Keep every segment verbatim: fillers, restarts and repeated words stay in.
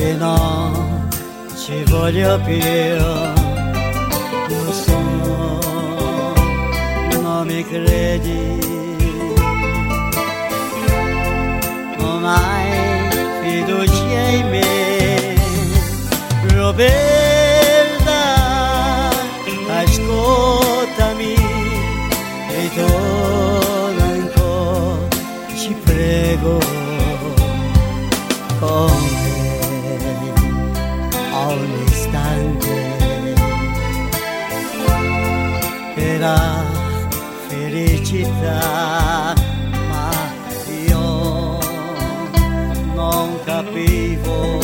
che non ci voglio più, lo so, non mi credi, non hai fiducia in me, Roberta, ascoltami, ritorna ancora, ci prego, con me, a un istante, per la felicità, ma io non capivo,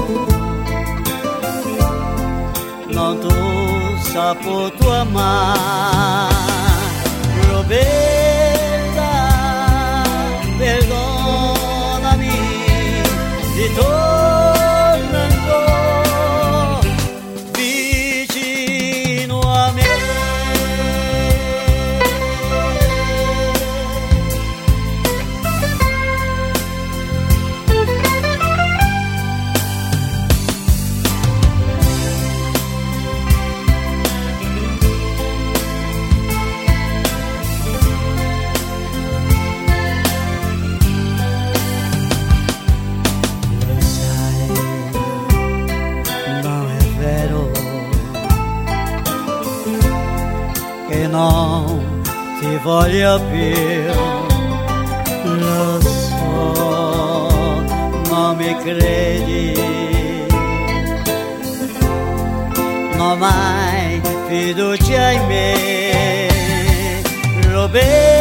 non tu saputo amare, Roberta, perdonami, ritorna ancora vicino a me. Che non ti voglio più, lo so, non mi credi, non hai fiducia in me, Roberta.